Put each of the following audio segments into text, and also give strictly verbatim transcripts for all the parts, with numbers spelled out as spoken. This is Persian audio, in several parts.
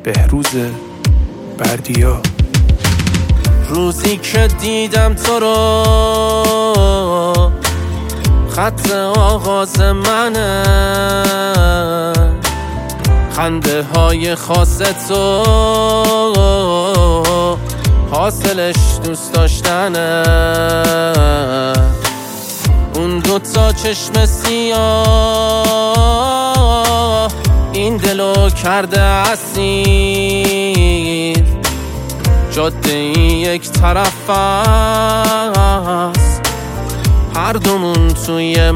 بهروز بردیا. روزی که دیدم تو رو خط آغاز منه، خنده های خاص تو حاصلش دوست داشتنه. اون دوتا چشم سیاه این دلو کرده اسیر، جاده این یک طرف است هر دومون توی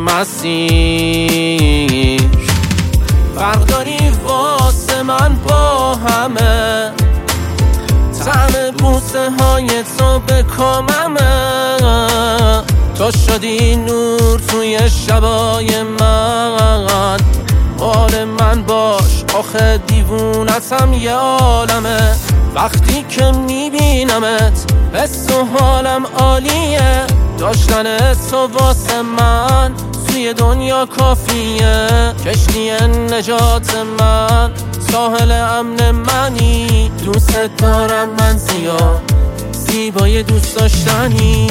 مسیر. فرق داری واسه من با همه، طعم بوسه های تو به کاممه. تو شدی نور توی شبای من، حال من باش آخه دیوونتم یه عالمه. وقتی که میبینمت حس و حالم عالیه، داشتن تو واسه من توی دنیا کافیه. کشتی نجات من ساحل امن منی، دوست دارم من زیاد زیبای دوست داشتنی.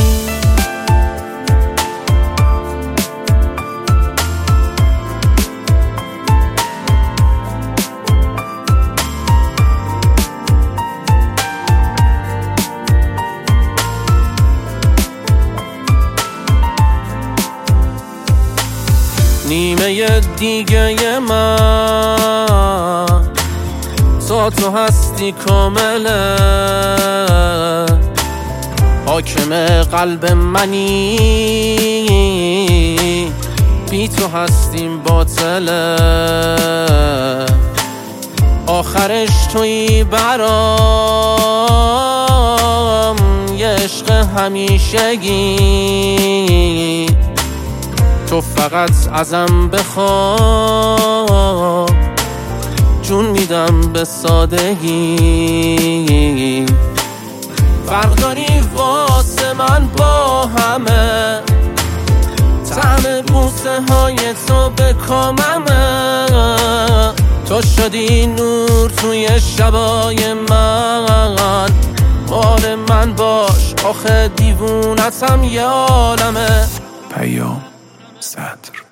نیمه دیگه من تا تو هستی کامله، حاکم قلب منی، بی تو هستیم باطله. آخرش توی برام یه عشق همیشگی، تو فقط ازم بخوا جون میدم به سادگی. فرق داری واسه من با همه، طعم بوسه های تو به کاممه. تو شدی نور توی شبای من، حال من باش آخه دیوونتم یه عالمه. پیام صدر.